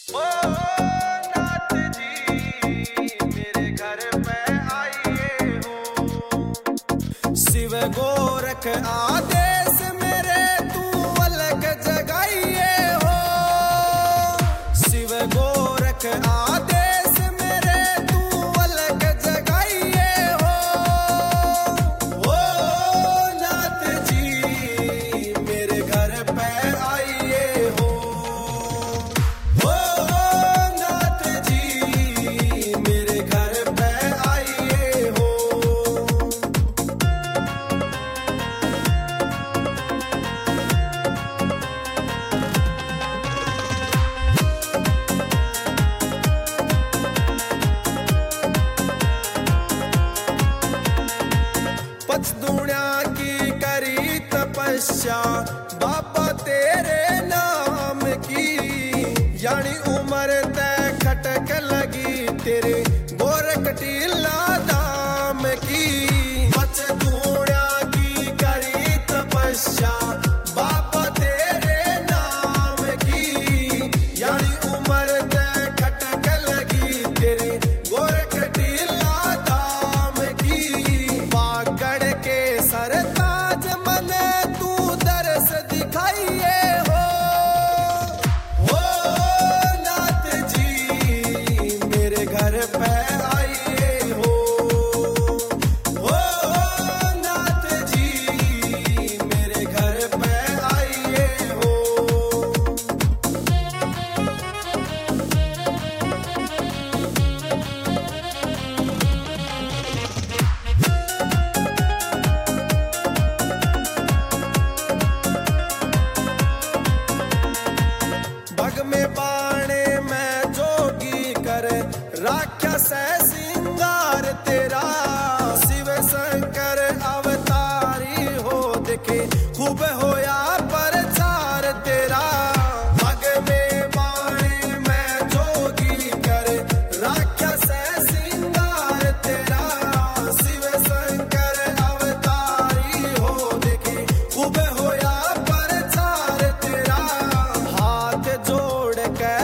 ओ नाथ जी मेरे घर पे आइए हो। शिव गोरख आदेश मेरे तू अलग जगाइए हो। शिव गोरख आदेश मेरे तू अलग जगाइए हो। ओ नाथ जी मेरे घर पे आइए हो। पचदुण्या की करी तपस्या बाबा तेरे नाम की, यानी उम्र तय खटक लगी तेरे गोरख टीला दाम की। पचदुण्या की करी तपस्या बाबा तेरे नाम की, यानी उम्र तय खटक लगी तेरे गोरख टीला दाम की। पाकड़ के सरताज मने तू दरस दिखाइए हो। ओ नाथ जी मेरे घर पे आइए हो। ओ नाथ जी मेरे घर पे आइए हो। भग में बाणे में जोगी कर राक्षस सिंगार तेरा। शिव शंकर अवतारी हो देखे खूब होया प्रचार तेरा। भग में बाणे में जोगी कर राक्षस सिंगार तेरा। शिव शंकर अवतारी हो देखे खूब होया प्रचार तेरा। हाथ जोड़ के